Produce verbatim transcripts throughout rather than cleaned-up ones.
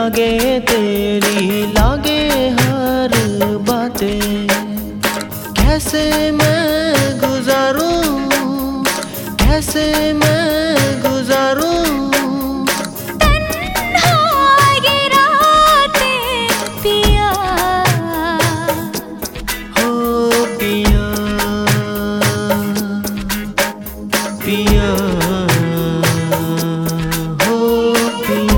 लागे तेरी लागे हर बातें। कैसे मैं गुजारूं, कैसे मैं गुजारूं तन्हाई रातें पिया, हो पिया पिया हो पिया।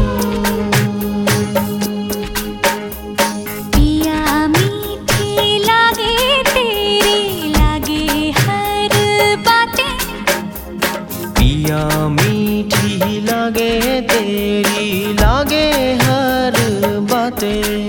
पिया मीठी लागे तेरी लागे हर बातें। पिया मीठी लागे तेरी लागे हर बातें।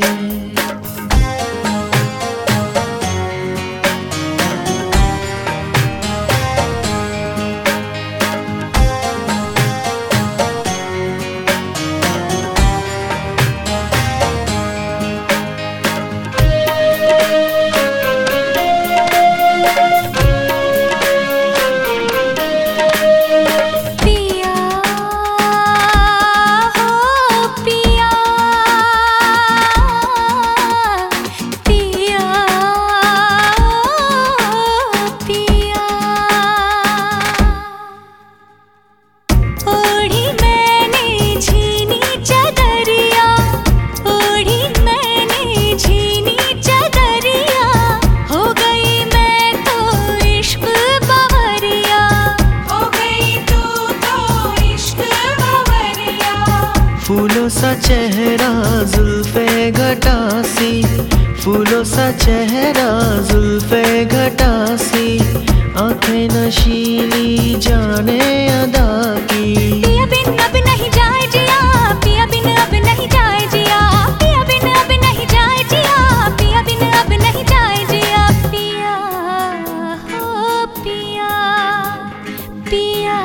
फूलों सा चेहरा जुल्फे घटासी, फूलों सा चेहरा जुल्फे घटासी, आंखें नशीली जाने अदा की। पिया बिन अब नहीं जाए जिया, पिया बिन अब नहीं जाए जिया, पिया बिन अब नहीं जाए जिया, पिया बिन अब नहीं जाए जिया। पिया हो पिया पिया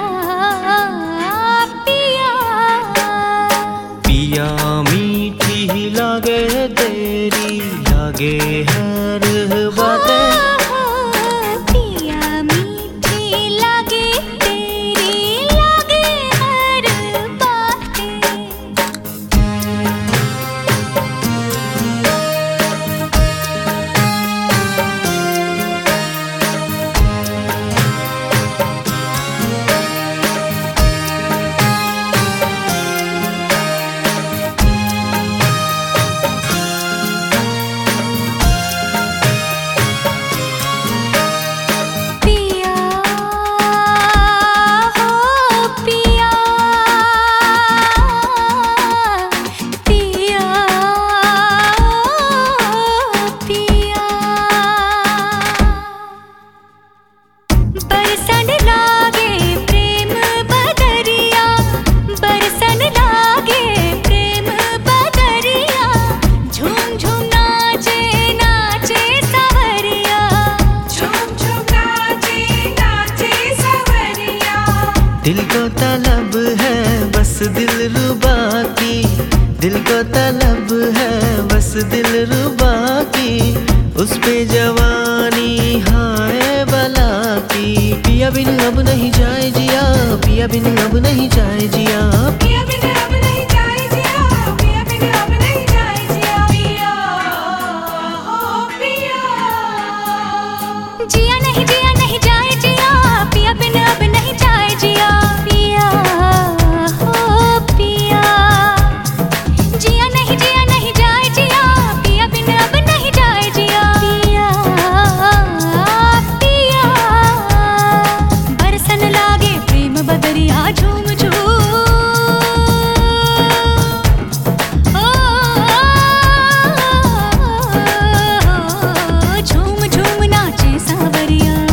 पिया। पिया मीठी लागे तेरी लागे हर बातें। पिया मीठी लागे तेरी लागे हर बातें। बरसन लागे प्रेम बदरिया, बरसन लागे प्रेम बदरिया, झूम झूम नाचे नाचे सवरिया, झूम झूम नाचे नाचे सवरिया। दिल को तलब है बस दिल रुबा की, दिल को तलब है बस दिल रुबा की, उस पे जवानी हाय बला की। पिया बिन अब नहीं जाए जिया, पिया बिन अब नहीं जाए जिया, पिया बिन अब नहीं जाए जिया, पिया बिन अब नहीं जाए जिया। पिया हो पिया। जिया नहीं जिया नहीं जाए जिया, पिया बिन अब नहीं जाए जिया। पिया हो पिया। जिया नहीं जिया नहीं जाए जिया, पिया बिन अब नहीं जाए जिया। पिया पिया। बरसन लागे प्रेम बदरिया, झूम झूम ओ झूम झूम नाचे सावरिया।